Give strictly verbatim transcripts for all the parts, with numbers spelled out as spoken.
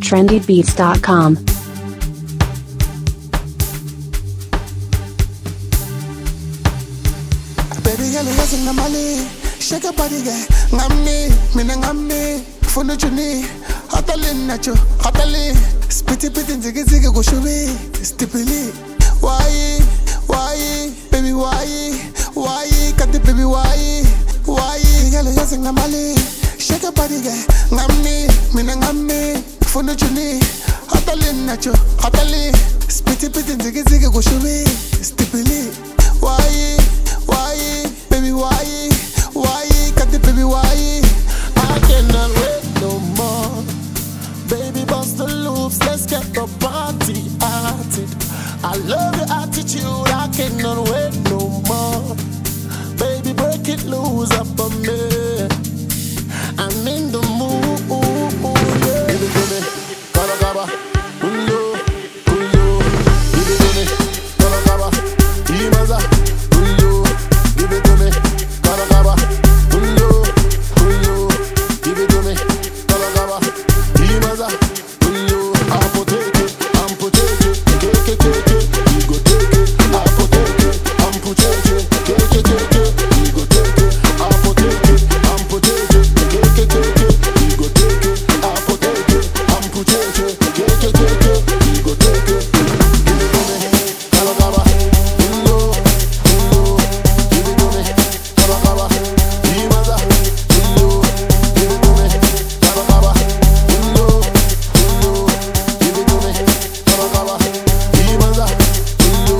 trendy beats dot com. Baby girl, you're singing Mali. Shake your body, girl. Ngamni, mina ngamni. Funu chuni, hotalin nacho, hotalin. Spitty pitty, ziggy ziggy go shubi. Stipili. Why, why, baby why, why, cut the baby why, why? Girl, you're singing Mali. Shake your body, girl. Ngamni, mina ngamni. Funu chuni, hotalin nacho, hotalin. Spitty pitty, ziggy ziggy go shubi. Stipili. Why, why, baby why, why, cut the baby why? I cannot wait no more. Baby bust the loops, let's get the party started. I love your attitude, I cannot wait no more. Baby break it loose up on me. I'm in the mood, yeah. Give it to me, gaba gaba, unyo, unyo. Give it to me, gaba gaba, imaza, unyo. Give it to me, gaba gaba, unyo, unyo. Give it to me, gaba gaba, imaza, unyo. I'm potato, I'm potato, take it, take it, you go take it. I'm potato, I'm potato, take it, take it, you go take it. I'm potato, I'm potato, take it, take it, you go take it. I'm potato, I'm potato, take it, take it, you go take it. Give it to me, gaba gaba, unyo, unyo. Give it to me, gaba gaba, imaza, unyo. Give it to me, gaba gaba, unyo, unyo. Give it to me, gaba gaba, imaza, unyo.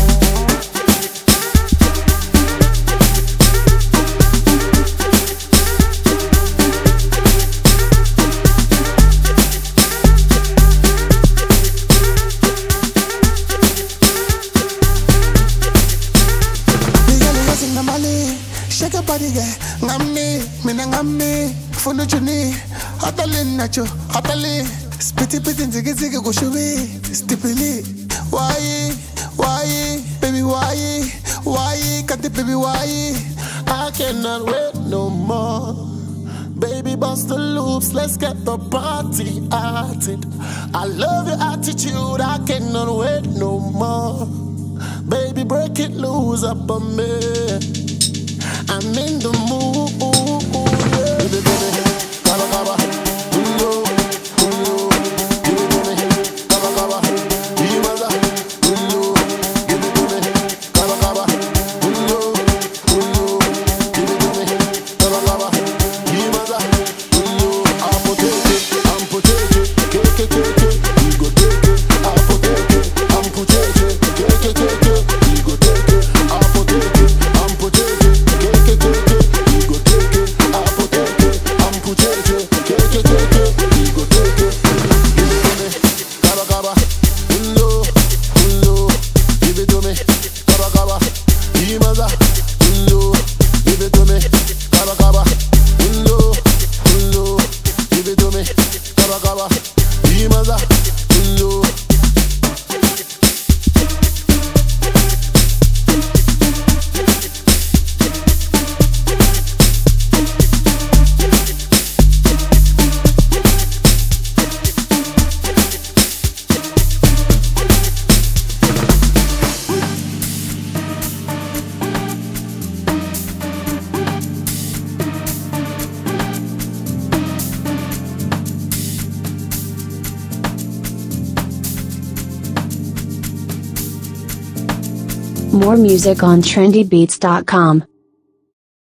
Shake your body, girl. Ngamni, mina ngamni. Funu chuni, hotalin nacho, hotalin. Spitty pitty, ziggy ziggy go shubi. Stipili. Why, why, baby why, why, cut the baby why? I cannot wait no more. Baby bust the loops, let's get the party started. I love your attitude, I cannot wait no more. Baby break it loose up on me. I'm in the mood, yeah. Give it to me, gaba gaba, unyo, unyo. Give it to me, gaba gaba, imaza, unyo. Give it to me, gaba gaba, unyo, unyo. Give it to me, gaba gaba, imaza, unyo. I'm potato, I'm potato, take it, take it, you go take it. I'm potato, I'm potato, take it, take it, you go take it. I'm potato, I'm potato, take it, take it, you go take it. I'm potato, I'm potato, take it, take it, you go take it. Give it to me, gaba gaba, unyo, unyo. Give it to me, gaba gaba, imaza, unyo. Give it to me, gaba gaba, unyo, unyo. Give it to me, gaba gaba, imaza, unyo. More music on trendy beats dot com.